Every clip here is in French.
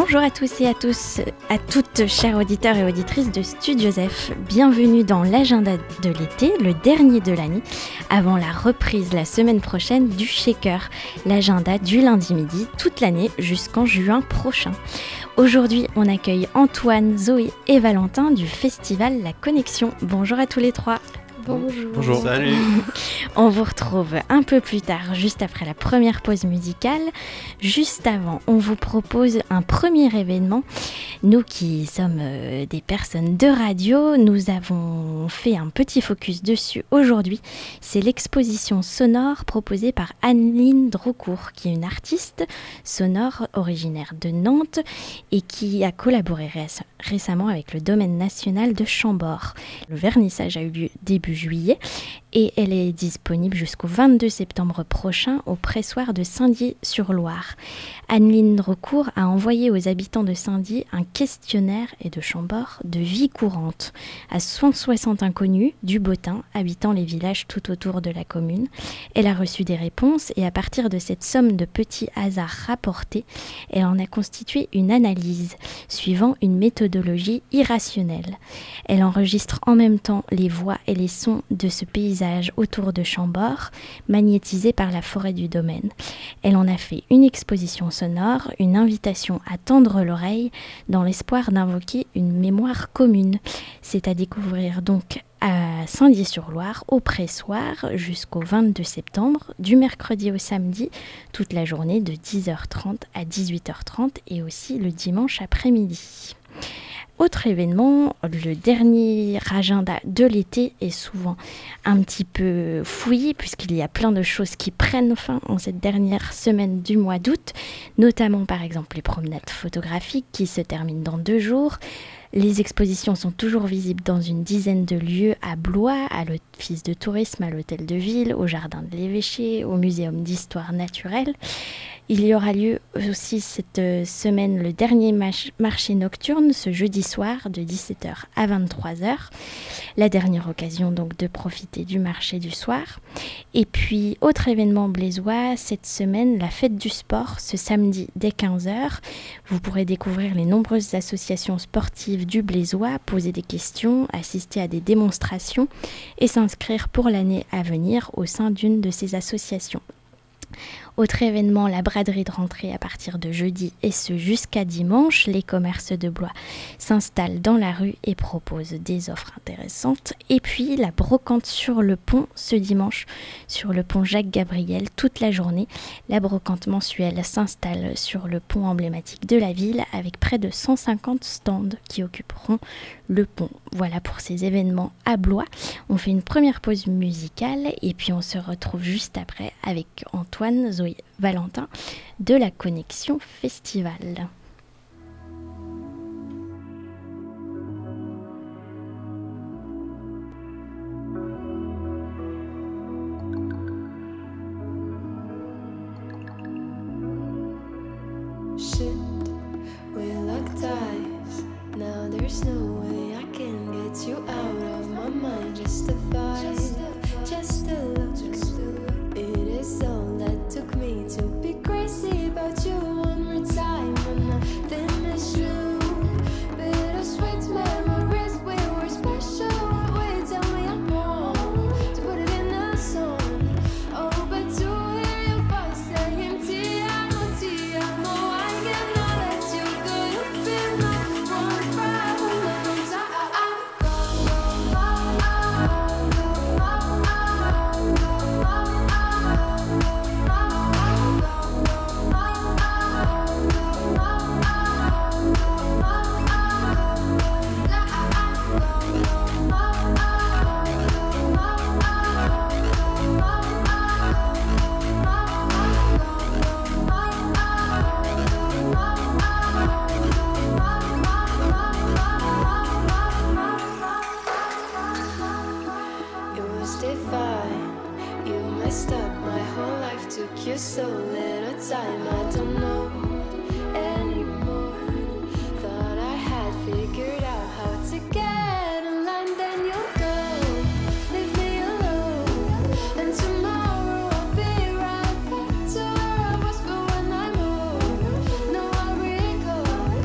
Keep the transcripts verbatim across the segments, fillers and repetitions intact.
Bonjour à tous et à tous, à toutes chers auditeurs et auditrices de Studio Joseph. Bienvenue dans l'agenda de l'été, le dernier de l'année, avant la reprise la semaine prochaine du Shaker, l'agenda du lundi midi toute l'année jusqu'en juin prochain. Aujourd'hui, on accueille Antoine, Zoé et Valentin du festival La Connexion. Bonjour à tous les trois. Bonjour. Bonjour. Salut. On vous retrouve un peu plus tard, juste après la première pause musicale. Juste avant, on vous propose un premier événement. Nous qui sommes euh, des personnes de radio, nous avons fait un petit focus dessus aujourd'hui. C'est l'exposition sonore proposée par Anne-Lyne Drocourt, qui est une artiste sonore originaire de Nantes et qui a collaboré ré- récemment avec le Domaine national de Chambord. Le vernissage a eu lieu début juillet et elle est disponible jusqu'au vingt-deux septembre prochain au pressoir de Saint-Dié-sur-Loire. Anne-Lyne Drocourt a envoyé aux habitants de Saint-Dié un questionnaire et de Chambord de vie courante à cent soixante inconnus du Bottin habitant les villages tout autour de la commune. Elle a reçu des réponses et à partir de cette somme de petits hasards rapportés, elle en a constitué une analyse suivant une méthodologie irrationnelle. Elle enregistre en même temps les voix et les sons de ce paysage autour de Chambord, magnétisé par la forêt du domaine. Elle en a fait une exposition sonore, une invitation à tendre l'oreille dans l'espoir d'invoquer une mémoire commune. C'est à découvrir donc à Saint-Dié-sur-Loire au pressoir jusqu'au vingt-deux septembre, du mercredi au samedi, toute la journée de dix heures trente à dix-huit heures trente et aussi le dimanche après-midi. Autre événement, le dernier agenda de l'été est souvent un petit peu fouillis puisqu'il y a plein de choses qui prennent fin en cette dernière semaine du mois d'août, notamment par exemple les promenades photographiques qui se terminent dans deux jours. Les expositions sont toujours visibles dans une dizaine de lieux à Blois, à l'Office de tourisme, à l'Hôtel de Ville, au Jardin de l'Évêché, au Muséum d'histoire naturelle. Il y aura lieu aussi cette semaine le dernier mach- marché nocturne, ce jeudi soir de dix-sept heures à vingt-trois heures. La dernière occasion donc de profiter du marché du soir. Et puis, autre événement blésois, cette semaine, la fête du sport, ce samedi dès quinze heures. Vous pourrez découvrir les nombreuses associations sportives du Blésois, poser des questions, assister à des démonstrations et s'inscrire pour l'année à venir au sein d'une de ces associations. Autre événement, la braderie de rentrée à partir de jeudi et ce jusqu'à dimanche. Les commerces de Blois s'installent dans la rue et proposent des offres intéressantes. Et puis la brocante sur le pont ce dimanche, sur le pont Jacques-Gabriel, toute la journée. La brocante mensuelle s'installe sur le pont emblématique de la ville avec près de cent cinquante stands qui occuperont le pont. Voilà pour ces événements à Blois. On fait une première pause musicale et puis on se retrouve juste après avec Antoine, Zoé, Valentin de la Connexion Festival. Shit, we locked eyes. Now there's no way I can get you out of my mind. Just a vibe, just a look, just a look. It is all that took me to be crazy about you one more time. And nothing is true. Bittersweet memories, we were special. Wait, tell me I'm wrong to put it in a song. Oh, but to hear your voice saying Ti amo, ti amo, I cannot let you go. You've been my one problem every time. It was divine. You messed up my whole life. Took you so little time. I don't know anymore. Thought I had figured out how to get in line. Then you'll go, leave me alone. And tomorrow I'll be right back to where I was. But when I'm home, no, I recall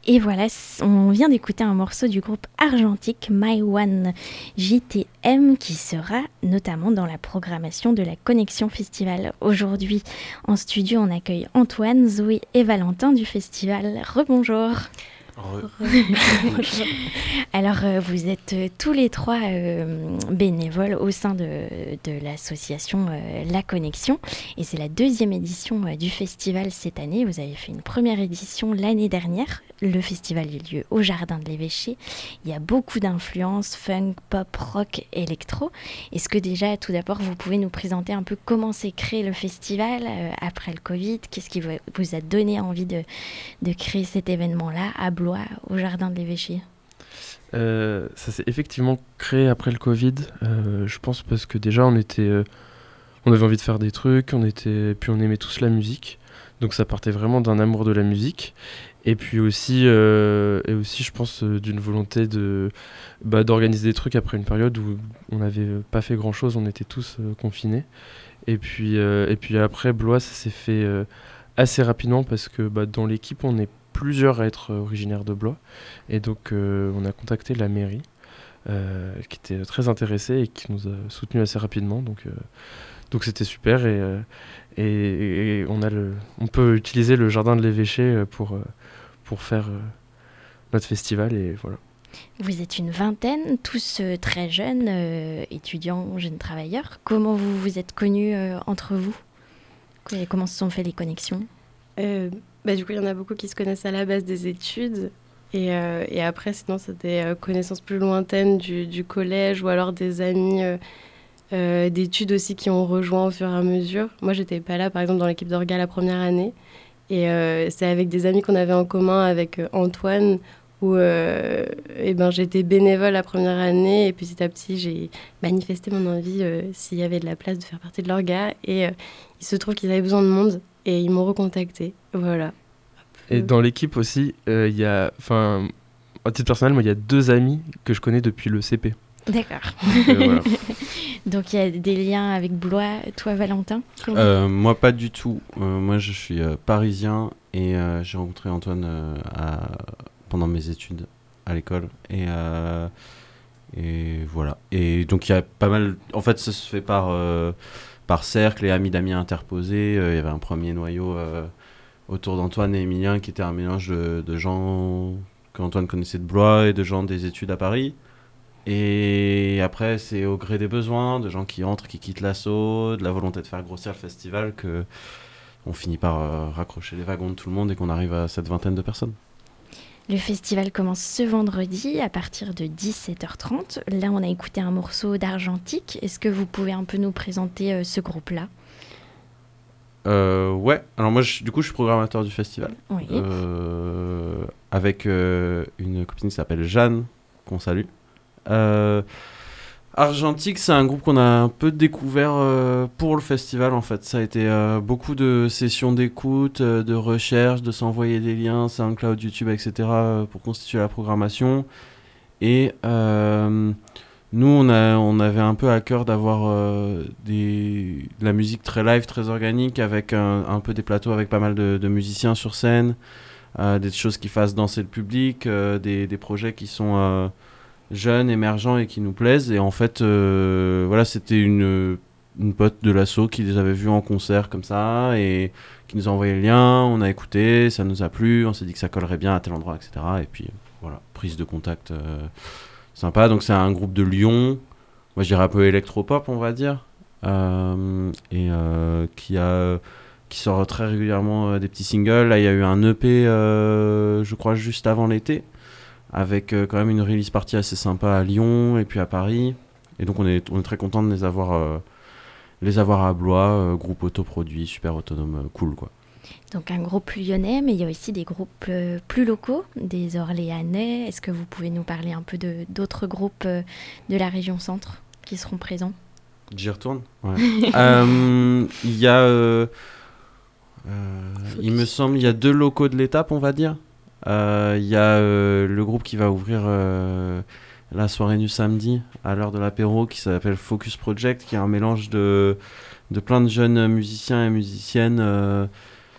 Et voilà, on vient d'écouter un morceau du groupe Argentique, My One J T M, qui sera notamment dans la programmation de la Connexion Festival. Aujourd'hui, en studio, on accueille Antoine, Zoé et Valentin du festival. Rebonjour. Alors, euh, vous êtes euh, tous les trois euh, bénévoles au sein de, de l'association euh, La Connexion, et c'est la deuxième édition euh, du festival cette année. Vous avez fait une première édition l'année dernière. Le festival a eu lieu au Jardin de l'Évêché. Il y a beaucoup d'influences funk, pop, rock, électro. Est-ce que déjà, tout d'abord, vous pouvez nous présenter un peu comment s'est créé le festival euh, après le Covid? Qu'est-ce qui vous, vous a donné envie de, de créer cet événement-là à Blois, au Jardin de l'Évêché? euh, Ça s'est effectivement créé après le Covid. Euh, je pense parce que déjà, on était, euh, on avait envie de faire des trucs, on était, puis on aimait tous la musique. Donc ça partait vraiment d'un amour de la musique. Et puis aussi, euh, et aussi je pense, euh, d'une volonté de, bah, d'organiser des trucs après une période où on n'avait pas fait grand-chose, on était tous euh, confinés. Et puis, euh, et puis après, Blois, ça s'est fait euh, assez rapidement parce que bah, dans l'équipe, on est plusieurs à être originaires de Blois. Et donc, euh, on a contacté la mairie, euh, qui était très intéressée et qui nous a soutenus assez rapidement. Donc, euh, donc c'était super. Et, euh, et, et on, a le, on peut utiliser le Jardin de l'Évêché pour... Euh, pour faire euh, notre festival, et voilà. Vous êtes une vingtaine, tous euh, très jeunes, euh, étudiants, jeunes travailleurs. Comment vous vous êtes connus euh, entre vous? Comment se sont fait les connexions? euh, bah, Du coup, il y en a beaucoup qui se connaissent à la base des études. Et, euh, et après, sinon, c'est des euh, connaissances plus lointaines du, du collège ou alors des amis euh, euh, d'études aussi qui ont rejoint au fur et à mesure. Moi, j'étais pas là, par exemple, dans l'équipe d'orga la première année. Et euh, c'est avec des amis qu'on avait en commun, avec euh, Antoine, où euh, eh ben, j'étais bénévole la première année. Et puis petit à petit, j'ai manifesté mon envie, euh, s'il y avait de la place, de faire partie de l'orga. Et euh, il se trouve qu'ils avaient besoin de monde et ils m'ont recontacté. Voilà. Et dans l'équipe aussi, il euh, y a, enfin, à titre personnel, moi, il y a deux amis que je connais depuis le C P. D'accord. Donc, euh, voilà. Donc il y a des liens avec Blois. Toi, Valentin? euh, Moi, pas du tout. Euh, moi, je suis euh, parisien et euh, j'ai rencontré Antoine euh, à... pendant mes études à l'école. Et, euh... et voilà. Et donc, il y a pas mal... En fait, ça se fait par, euh, par cercle et amis d'amis interposés. Euh, il y avait un premier noyau euh, autour d'Antoine et Emilien qui était un mélange de, de gens qu'Antoine connaissait de Blois et de gens des études à Paris. Et après, c'est au gré des besoins, de gens qui entrent, qui quittent l'assaut, de la volonté de faire grossir le festival, que on finit par euh, raccrocher les wagons de tout le monde et qu'on arrive à cette vingtaine de personnes. Le festival commence ce vendredi à partir de dix-sept heures trente. Là, on a écouté un morceau d'Argentique. Est-ce que vous pouvez un peu nous présenter euh, ce groupe-là? euh, Ouais, alors moi, je, du coup, je suis programmateur du festival. Oui. Euh, avec euh, une copine qui s'appelle Jeanne, qu'on salue. Euh, Argentique, c'est un groupe qu'on a un peu découvert euh, pour le festival en fait. Ça a été euh, beaucoup de sessions d'écoute, euh, de recherche, de s'envoyer des liens, SoundCloud, YouTube, et cetera euh, pour constituer la programmation. Et euh, nous, on, a, on avait un peu à cœur d'avoir euh, des, de la musique très live, très organique, avec un, un peu des plateaux avec pas mal de, de musiciens sur scène, euh, des choses qui fassent danser le public, euh, des, des projets qui sont... Euh, jeunes, émergents et qui nous plaisent. Et en fait, euh, voilà, c'était une, une pote de l'asso qui les avait vus en concert comme ça et qui nous a envoyé le lien. On a écouté, ça nous a plu, on s'est dit que ça collerait bien à tel endroit, et cetera. Et puis voilà, prise de contact euh, sympa. Donc c'est un groupe de Lyon, moi je dirais un peu électropop, on va dire, euh, et euh, qui a qui sort très régulièrement euh, des petits singles. Là, il y a eu un E P, euh, je crois, juste avant l'été, avec euh, quand même une release party assez sympa à Lyon et puis à Paris. Et donc on est, on est très content de les avoir, euh, les avoir à Blois, euh, groupe autoproduit, super autonome, euh, cool quoi. Donc un groupe lyonnais, mais il y a aussi des groupes euh, plus locaux, des Orléanais. Est-ce que vous pouvez nous parler un peu de, d'autres groupes euh, de la région centre qui seront présents? J'y retourne. Ouais. euh, il y a, euh, euh, il me semble, il y a deux locaux de l'étape, on va dire. Il euh, y a euh, le groupe qui va ouvrir euh, la soirée du samedi à l'heure de l'apéro qui s'appelle Focus Project, qui est un mélange de, de plein de jeunes musiciens et musiciennes euh,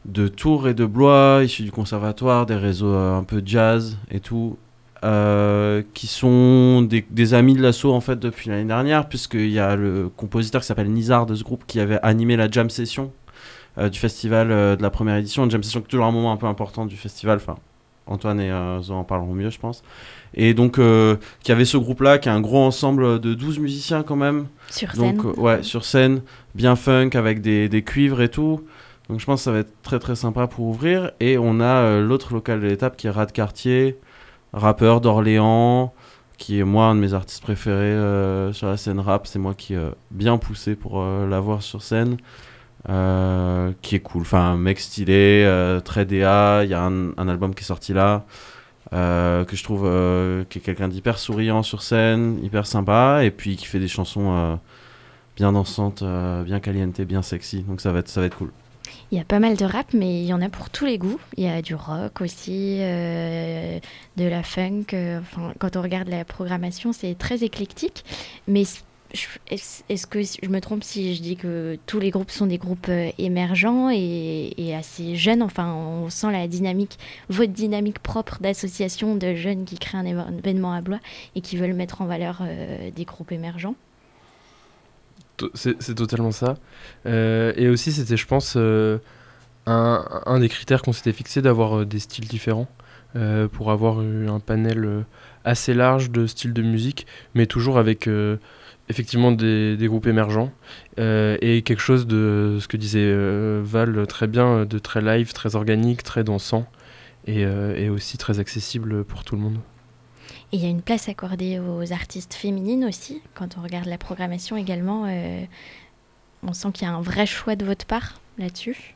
de Tours et de Blois, issus du conservatoire, des réseaux euh, un peu jazz et tout, euh, qui sont des, des amis de l'asso en fait depuis l'année dernière, puisqu'il y a le compositeur qui s'appelle Nizar de ce groupe qui avait animé la jam session euh, du festival euh, de la première édition. Une jam session qui est toujours un moment un peu important du festival, enfin Antoine et euh, Zoé en parleront mieux je pense. Et donc euh, qui avait ce groupe là qui est un gros ensemble de douze musiciens quand même. Sur scène. Donc euh, ouais, sur scène, bien funk avec des, des cuivres et tout. Donc je pense que ça va être très très sympa pour ouvrir. Et on a euh, l'autre local de l'étape qui est Rat Cartier, rappeur d'Orléans, qui est moi un de mes artistes préférés euh, sur la scène rap. C'est moi qui ai euh, bien poussé pour euh, l'avoir sur scène. Euh, qui est cool, enfin un mec stylé, euh, très D A. Il y a un, un album qui est sorti là, euh, que je trouve euh, qui est quelqu'un d'hyper souriant sur scène, hyper sympa, et puis qui fait des chansons euh, bien dansantes, euh, bien caliente, bien sexy. Donc ça va être, ça va être cool. Il y a pas mal de rap, mais il y en a pour tous les goûts. Il y a du rock aussi, euh, de la funk. euh, Enfin, quand on regarde la programmation, c'est très éclectique. Mais s- je- est-ce est-ce que je me trompe si je dis que tous les groupes sont des groupes euh, émergents et, et assez jeunes? Enfin, on sent la dynamique, votre dynamique propre d'association de jeunes qui créent un éve- événement à Blois et qui veulent mettre en valeur euh, des groupes émergents. To- C'est c'est totalement ça. Euh, et aussi, c'était, je pense, euh, un, un des critères qu'on s'était fixé d'avoir euh, des styles différents euh, pour avoir eu un panel euh, assez large de styles de musique, mais toujours avec euh, effectivement des, des groupes émergents euh, et quelque chose de ce que disait euh, Val très bien, euh, de très live, très organique, très dansant et, euh, et aussi très accessible pour tout le monde. Et il y a une place accordée aux artistes féminines aussi. Quand on regarde la programmation également, euh, on sent qu'il y a un vrai choix de votre part là-dessus.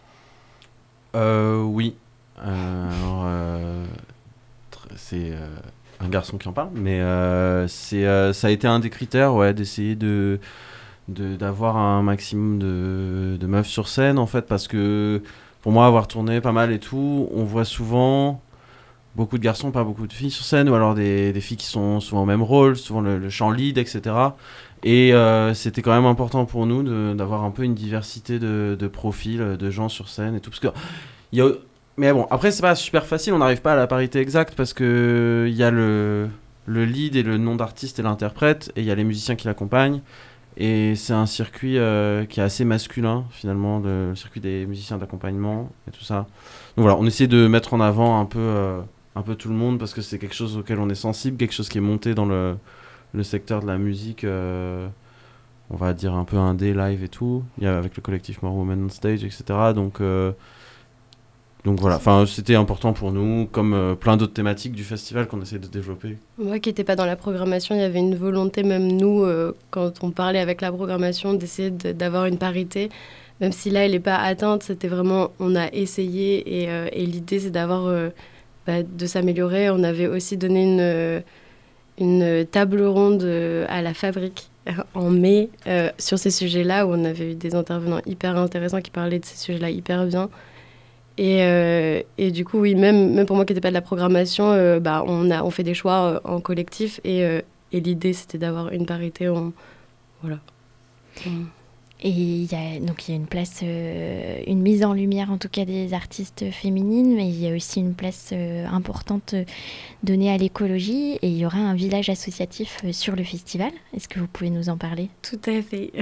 Euh, oui. Euh, alors, euh, tr- c'est euh, un garçon qui en parle, mais euh, c'est, euh, ça a été un des critères, ouais, d'essayer de, de, d'avoir un maximum de, de meufs sur scène, en fait, parce que pour moi, avoir tourné pas mal et tout, on voit souvent beaucoup de garçons, pas beaucoup de filles sur scène, ou alors des, des filles qui sont souvent au même rôle, souvent le, le chant lead, et cetera. Et euh, c'était quand même important pour nous de, d'avoir un peu une diversité de, de profils, de gens sur scène et tout, parce que il y a... Mais bon, après, c'est pas super facile, on n'arrive pas à la parité exacte parce que il y a le, le lead et le nom d'artiste et l'interprète, et il y a les musiciens qui l'accompagnent. Et c'est un circuit euh, qui est assez masculin, finalement, le circuit des musiciens d'accompagnement et tout ça. Donc voilà, on essaie de mettre en avant un peu, euh, un peu tout le monde parce que c'est quelque chose auquel on est sensible, quelque chose qui est monté dans le, le secteur de la musique, euh, on va dire un peu indé, live et tout. Il y a avec le collectif More Women on Stage, et cetera. Donc... Euh, Donc voilà, enfin, c'était important pour nous, comme euh, plein d'autres thématiques du festival qu'on essaie de développer. Moi qui n'étais pas dans la programmation, il y avait une volonté, même nous, euh, quand on parlait avec la programmation, d'essayer de- d'avoir une parité. Même si là, elle n'est pas atteinte, c'était vraiment, on a essayé et, euh, et l'idée, c'est d'avoir, euh, bah, de s'améliorer. On avait aussi donné une, euh, une table ronde euh, à la Fabrique euh, en mai euh, sur ces sujets-là, où on avait eu des intervenants hyper intéressants qui parlaient de ces sujets-là hyper bien. Et, euh, et du coup, oui, même, même pour moi qui n'étais pas de la programmation, euh, bah, on, a, on fait des choix euh, en collectif. Et, euh, et l'idée, c'était d'avoir une parité. En, voilà. Mm. Et il y a, donc il y a une place, euh, une mise en lumière en tout cas des artistes féminines, mais il y a aussi une place euh, importante euh, donnée à l'écologie. Et il y aura un village associatif euh, sur le festival. Est-ce que vous pouvez nous en parler? Tout à fait.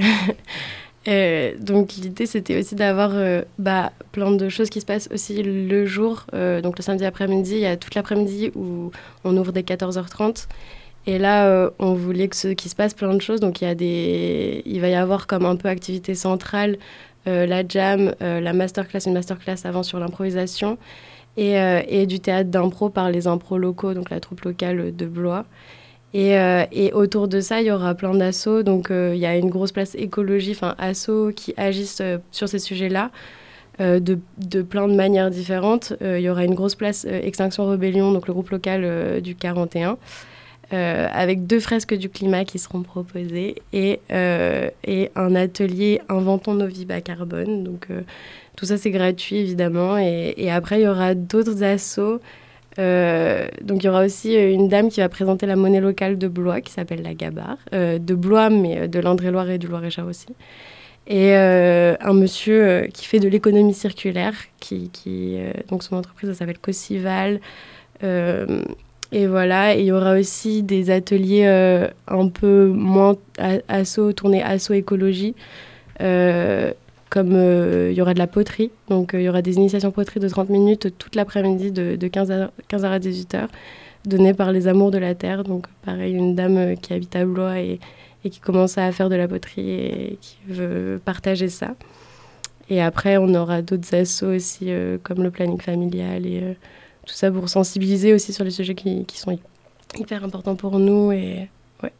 Euh, donc l'idée, c'était aussi d'avoir euh, bah, plein de choses qui se passent aussi le jour. Euh, donc le samedi après-midi, il y a toute l'après-midi où on ouvre dès quatorze heures trente. Et là, euh, on voulait que ce, qu'il se passe plein de choses. Donc il, y a des... il va y avoir comme un peu activité centrale, euh, la jam, euh, la masterclass, une masterclass avant sur l'improvisation, et, euh, et du théâtre d'impro par les impros locaux, donc la troupe locale de Blois. Et, euh, et autour de ça, il y aura plein d'assos. Donc, euh, il y a une grosse place écologie, enfin, assos qui agissent euh, sur ces sujets-là euh, de, de plein de manières différentes. Euh, il y aura une grosse place euh, Extinction Rebellion, donc le groupe local euh, du quarante et un, euh, avec deux fresques du climat qui seront proposées et, euh, et un atelier Inventons nos vies bas carbone. Donc, euh, tout ça, c'est gratuit, évidemment. Et, et après, il y aura d'autres assos. Euh, donc il y aura aussi euh, une dame qui va présenter la monnaie locale de Blois qui s'appelle la Gabarre, euh, de Blois mais euh, de l'Indre-et-Loire et du Loir-et-Cher aussi. et euh, un monsieur euh, qui fait de l'économie circulaire, qui, qui, euh, donc son entreprise elle s'appelle Cocival. Euh, et voilà, et il y aura aussi des ateliers euh, un peu moins a- asso, tournés asso-écologie, euh, comme euh, il y aura de la poterie, donc euh, il y aura des initiations poterie de trente minutes toute l'après-midi de, de quinze heures à dix-huit heures, données par les Amours de la Terre, donc pareil, une dame euh, qui habite à Blois et, et qui commence à faire de la poterie et qui veut partager ça. Et après, on aura d'autres assos aussi, euh, comme le planning familial et euh, tout ça pour sensibiliser aussi sur les sujets qui, qui sont hy- hyper importants pour nous. Et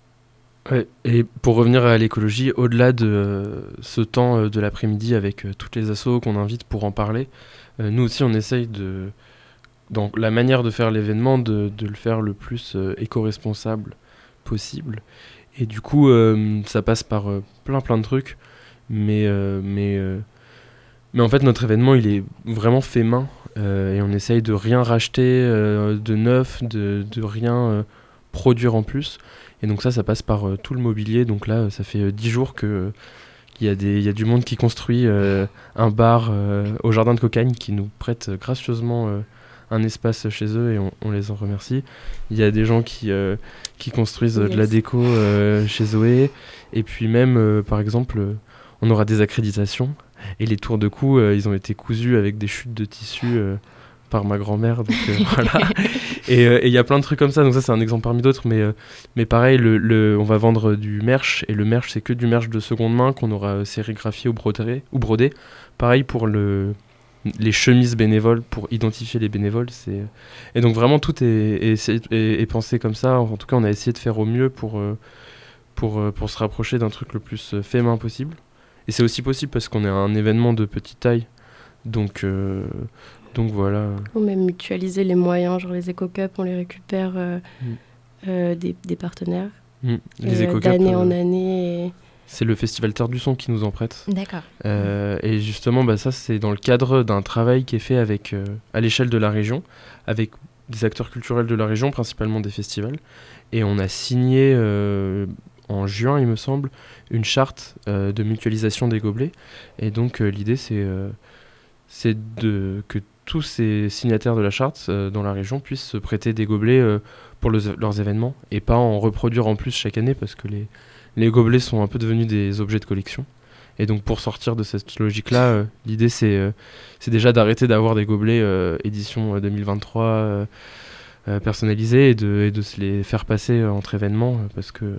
Ouais, et pour revenir à l'écologie, au-delà de euh, ce temps euh, de l'après-midi avec euh, toutes les assos qu'on invite pour en parler, euh, nous aussi on essaye de, dans la manière de faire l'événement, de, de le faire le plus euh, éco-responsable possible. Et du coup, euh, ça passe par euh, plein plein de trucs, mais, euh, mais, euh, mais en fait notre événement il est vraiment fait main, euh, et on essaye de rien racheter euh, de neuf, de, de rien euh, produire en plus. Et donc ça, ça passe par euh, tout le mobilier. Donc là, euh, ça fait euh, dix jours que euh, il y a des, il y a du monde qui construit euh, un bar euh, au jardin de Cocagne, qui nous prête euh, gracieusement euh, un espace chez eux et on, on les en remercie. Il y a des gens qui, euh, qui construisent euh, de la Yes. déco euh, chez Zoé. Et puis même, euh, par exemple, euh, on aura des accréditations. Et les tours de cou, euh, ils ont été cousus avec des chutes de tissu euh, par ma grand-mère. Donc euh, voilà. Et euh, et il y a plein de trucs comme ça. Donc ça, c'est un exemple parmi d'autres. Mais, euh, mais pareil, le, le, on va vendre du merch. Et le merch, c'est que du merch de seconde main qu'on aura euh, sérigraphié ou brodé. Ou brodé. Pareil pour le, les chemises bénévoles, pour identifier les bénévoles. C'est... Et donc vraiment, tout est, est, est, est pensé comme ça. En tout cas, on a essayé de faire au mieux pour, euh, pour, euh, pour se rapprocher d'un truc le plus euh, fait main possible. Et c'est aussi possible parce qu'on est un événement de petite taille. Donc, euh, donc voilà. ou même mutualiser les moyens, genre les éco-cups, on les récupère euh, Mm. euh, des, des partenaires Mm. Les euh, éco-cups, d'année euh, en année. Et... c'est le festival Terre du Son qui nous en prête. D'accord. Euh, et justement, bah, ça, c'est dans le cadre d'un travail qui est fait avec, euh, à l'échelle de la région, avec des acteurs culturels de la région, principalement des festivals. Et on a signé, euh, en juin, il me semble, une charte euh, de mutualisation des gobelets. Et donc, euh, l'idée, c'est, euh, c'est de, que tous ces signataires de la charte euh, dans la région puissent se prêter des gobelets euh, pour le- leurs événements et pas en reproduire en plus chaque année parce que les, les gobelets sont un peu devenus des objets de collection. Et donc pour sortir de cette logique-là, euh, l'idée c'est, euh, c'est déjà d'arrêter d'avoir des gobelets euh, édition euh, deux mille vingt-trois euh, euh, personnalisés et de, et de se les faire passer euh, entre événements euh, parce que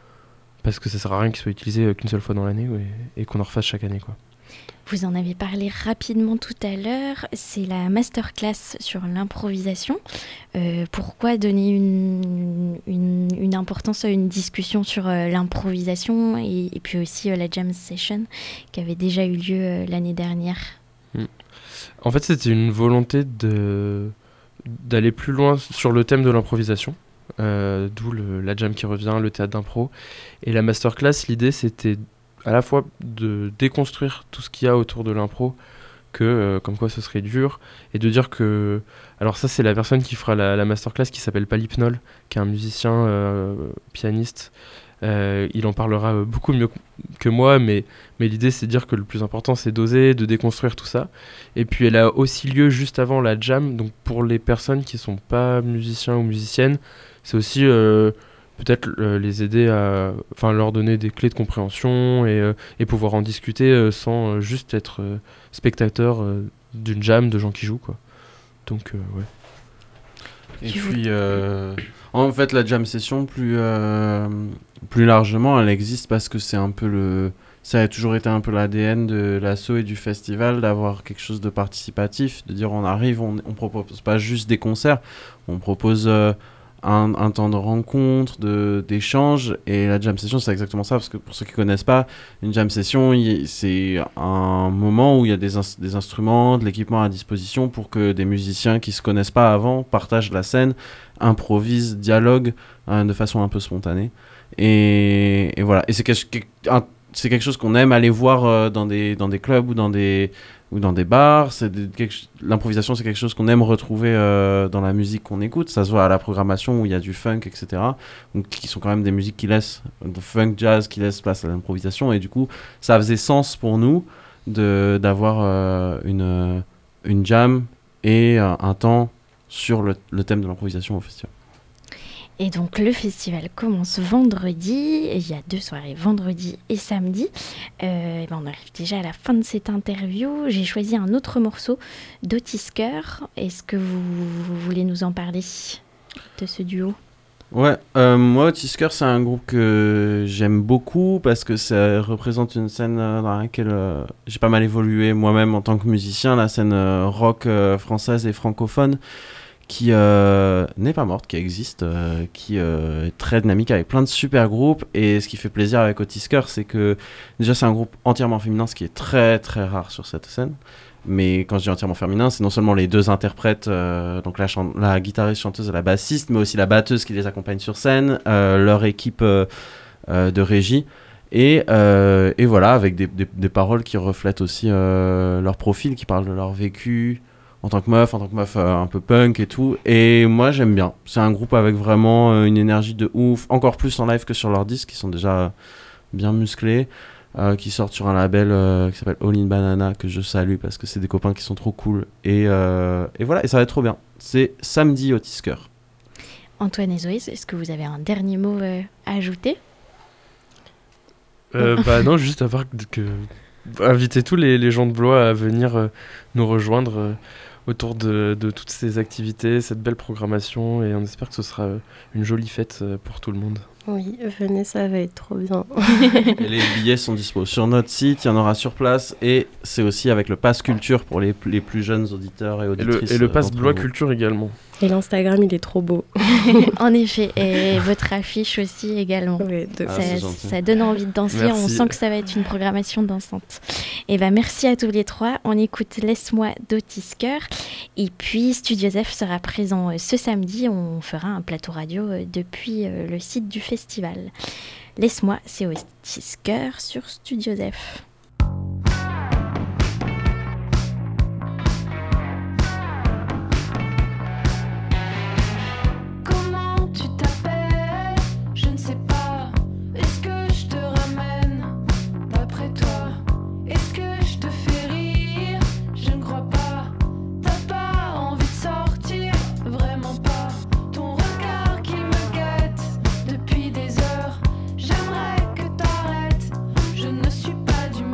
parce que ça sert à rien qu'ils soient utilisés euh, qu'une seule fois dans l'année ouais, et qu'on en refasse chaque année, quoi. Vous en avez parlé rapidement tout à l'heure, c'est la masterclass sur l'improvisation. Euh, pourquoi donner une, une, une importance à une discussion sur euh, l'improvisation et, et puis aussi euh, la jam session qui avait déjà eu lieu euh, l'année dernière? En fait, c'était une volonté de, d'aller plus loin sur le thème de l'improvisation, euh, d'où le- la jam qui revient, le théâtre d'impro. Et la masterclass, l'idée, c'était à la fois de déconstruire tout ce qu'il y a autour de l'impro, que euh, comme quoi ce serait dur, et de dire que... Alors ça, c'est la personne qui fera la, la masterclass qui s'appelle Palipnol, qui est un musicien, euh, pianiste. Euh, il en parlera euh, beaucoup mieux que moi, mais, mais l'idée, c'est de dire que le plus important, c'est d'oser, de déconstruire tout ça. Et puis, elle a aussi lieu juste avant la jam, donc pour les personnes qui sont pas musiciens ou musiciennes, c'est aussi... euh, peut-être euh, les aider à, enfin leur donner des clés de compréhension et, euh, et pouvoir en discuter euh, sans euh, juste être euh, spectateur euh, d'une jam de gens qui jouent, quoi. Donc euh, ouais. Et Tu veux- puis, euh, en fait, la jam session, plus, euh, plus largement, elle existe parce que c'est un peu le... Ça a toujours été un peu l'A D N de l'asso et du festival, d'avoir quelque chose de participatif, de dire on arrive, on ne propose pas juste des concerts, on propose euh, un, un temps de rencontre, de, d'échange, et la jam session, c'est exactement ça, parce que pour ceux qui ne connaissent pas, une jam session, y- c'est un moment où il y a des, ins- des instruments, de l'équipement à disposition pour que des musiciens qui ne se connaissent pas avant partagent la scène, improvisent, dialoguent euh, de façon un peu spontanée. Et, et voilà. Et c'est quelque, quelque- un- c'est quelque chose qu'on aime aller voir euh, dans, des, dans des clubs ou dans des, ou dans des bars. C'est des, quelque, l'improvisation, c'est quelque chose qu'on aime retrouver euh, dans la musique qu'on écoute. Ça se voit à la programmation où il y a du funk, et cetera. Donc, qui sont quand même des musiques qui laissent, de funk, jazz, qui laissent place à l'improvisation. Et du coup, ça faisait sens pour nous de, d'avoir euh, une, une jam et un, un temps sur le, le thème de l'improvisation au festival. Et donc le festival commence vendredi, et il y a deux soirées, vendredi et samedi. Euh, et ben on arrive déjà à la fin de cette interview. J'ai choisi un autre morceau d'Otisker. Est-ce que vous, vous voulez nous en parler de ce duo ? Ouais, euh, moi Otisker c'est un groupe que j'aime beaucoup parce que ça représente une scène euh, dans laquelle euh, j'ai pas mal évolué moi-même en tant que musicien, la scène euh, rock euh, française et francophone, qui euh, n'est pas morte, qui existe, euh, qui euh, est très dynamique avec plein de super groupes. Et ce qui fait plaisir avec Otisker, c'est que déjà c'est un groupe entièrement féminin, ce qui est très très rare sur cette scène. Mais quand je dis entièrement féminin, c'est non seulement les deux interprètes, euh, donc la, chan- la guitariste, chanteuse et la bassiste, mais aussi la batteuse qui les accompagne sur scène, euh, leur équipe euh, euh, de régie. Et, euh, et voilà, avec des, des, des paroles qui reflètent aussi euh, leur profil, qui parlent de leur vécu en tant que meuf, en tant que meuf euh, un peu punk et tout. Et moi, j'aime bien. C'est un groupe avec vraiment euh, une énergie de ouf, encore plus en live que sur leurs disques, qui sont déjà bien musclés, euh, qui sortent sur un label euh, qui s'appelle All in Banana, que je salue parce que c'est des copains qui sont trop cool. Et, euh, et voilà, et ça va être trop bien. C'est samedi Otisker. Antoine et Zoé, est-ce que vous avez un dernier mot euh, à ajouter ? Euh, bah non, juste à part que, que inviter tous les, les gens de Blois à venir euh, nous rejoindre euh, autour de, de toutes ces activités, cette belle programmation, et on espère que ce sera euh, une jolie fête euh, pour tout le monde. Oui, venez, ça va être trop bien. Et les billets sont dispo sur notre site, il y en aura sur place, et c'est aussi avec le Pass Culture pour les, les plus jeunes auditeurs et Et auditrices. le, et le euh, Pass d'entre Blois vous. Culture également. Et l'Instagram, il est trop beau. En effet, et votre affiche aussi également. Oui, de... Ah, ça, c'est gentil. ça donne envie de danser, Merci. on sent que ça va être une programmation dansante. Et ben merci à tous les trois, on écoute Laisse-moi d'Otisker, et puis Studio Zef sera présent euh, ce samedi, on fera un plateau radio euh, depuis euh, le site du festival. Laisse-moi, c'est Otisker sur Studio Zef. Comment tu t'appelles? Je ne sais pas. Est-ce que je te ramène d'après toi? Est-ce que je te fais rire? Je ne crois pas. T'as pas envie de sortir? Vraiment pas. Ton regard qui me guette depuis des heures. J'aimerais que t'arrêtes. Je ne suis pas du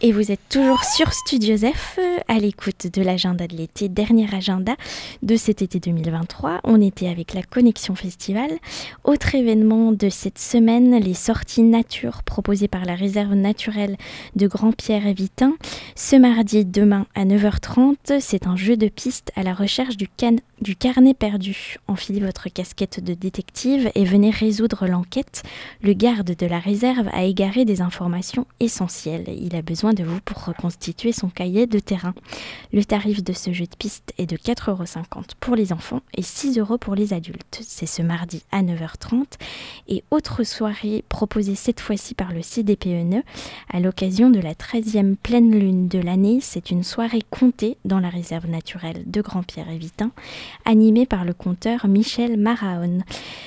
et vous êtes toujours sur Studio F, à l'écoute de l'agenda de l'été, dernier agenda de cet été deux mille vingt-trois. On était avec la Connexion Festival. Autre événement de cette semaine, les sorties nature proposées par la réserve naturelle de Grand-Pierre-et-Vitin. Ce mardi, demain à neuf heures trente, c'est un jeu de piste à la recherche du, can- du carnet perdu. Enfilez votre casquette de détective et venez résoudre l'enquête. Le garde de la réserve a égaré des informations essentielles. Il a besoin de vous pour reconstituer son cahier de terrain. Le tarif de ce jeu de piste est de quatre euros cinquante pour les enfants et six euros pour les adultes. C'est ce mardi à neuf heures trente. Et autre soirée proposée cette fois-ci par le C D P N E à l'occasion de la treizième pleine lune de l'année. C'est une soirée contée dans la réserve naturelle de Grand-Pierre-et-Vitin, animée par le conteur Michel Maraon.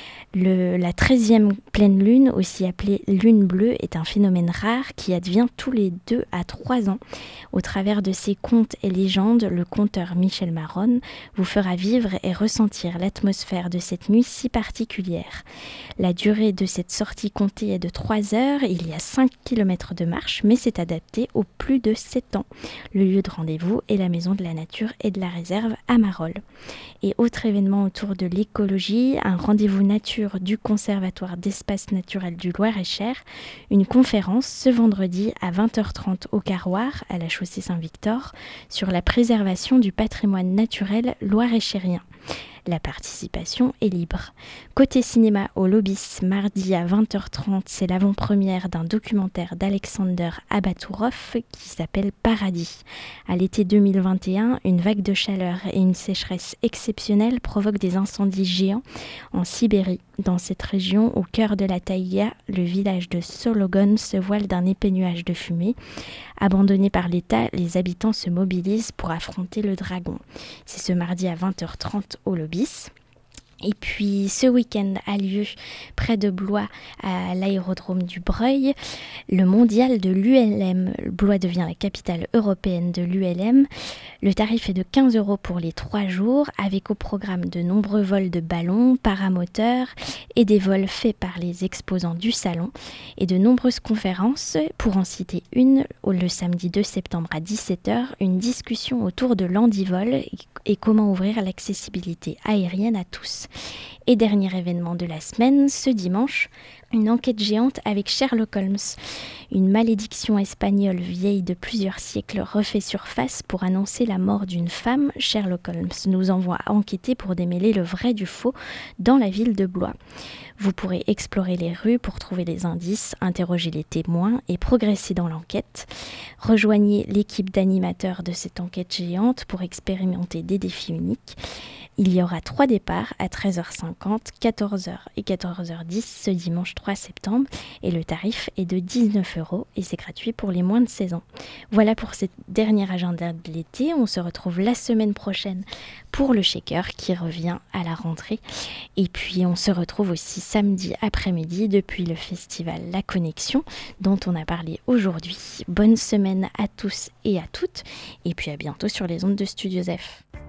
Le, la treizième pleine lune, aussi appelée lune bleue, est un phénomène rare qui advient tous les deux à trois ans. Au travers de ses contes et légendes, le conteur Michel Maraon vous fera vivre et ressentir l'atmosphère de cette nuit si particulière. La durée de cette sortie contée est de trois heures. Il y a cinq kilomètres de marche, mais c'est adapté aux plus de sept ans. Le lieu de rendez-vous est la Maison de la Nature et de la Réserve à Marolles. Et autre événement autour de l'écologie, un rendez-vous nature du Conservatoire d'espaces naturels du Loir-et-Cher, une conférence ce vendredi à vingt heures trente au Carroir, à la chaussée Saint-Victor, sur la préservation du patrimoine naturel loir-et-chérien. La participation est libre. Côté cinéma au Lobis, mardi à vingt heures trente, c'est l'avant-première d'un documentaire d'Alexander Abatourov qui s'appelle Paradis. À l'été deux mille vingt et un, une vague de chaleur et une sécheresse exceptionnelle provoquent des incendies géants en Sibérie. Dans cette région, au cœur de la taïga, le village de Sologon se voile d'un épais nuage de fumée. Abandonnés par l'État, les habitants se mobilisent pour affronter le dragon. C'est ce mardi à vingt heures trente au Lobis. Et puis ce week-end a lieu près de Blois, à l'aérodrome du Breuil, le mondial de l'U L M. Blois devient la capitale européenne de l'U L M. Le tarif est de quinze euros pour les trois jours, avec au programme de nombreux vols de ballons, paramoteurs et des vols faits par les exposants du salon et de nombreuses conférences. Pour en citer une, le samedi deux septembre à dix-sept heures, une discussion autour de l'handivol et comment ouvrir l'accessibilité aérienne à tous. Et dernier événement de la semaine, ce dimanche, une enquête géante avec Sherlock Holmes. Une malédiction espagnole vieille de plusieurs siècles refait surface pour annoncer la mort d'une femme. Sherlock Holmes nous envoie enquêter pour démêler le vrai du faux dans la ville de Blois. Vous pourrez explorer les rues pour trouver les indices, interroger les témoins et progresser dans l'enquête. Rejoignez l'équipe d'animateurs de cette enquête géante pour expérimenter des défis uniques. Il y aura trois départs à treize heures cinquante, quatorze heures et quatorze heures dix ce dimanche trois septembre et le tarif est de dix-neuf euros et c'est gratuit pour les moins de seize ans. Voilà pour ce dernier agenda de l'été. On se retrouve la semaine prochaine pour le shaker qui revient à la rentrée. Et puis on se retrouve aussi samedi après-midi depuis le festival La Connexion dont on a parlé aujourd'hui. Bonne semaine à tous et à toutes et puis à bientôt sur les ondes de Studio F.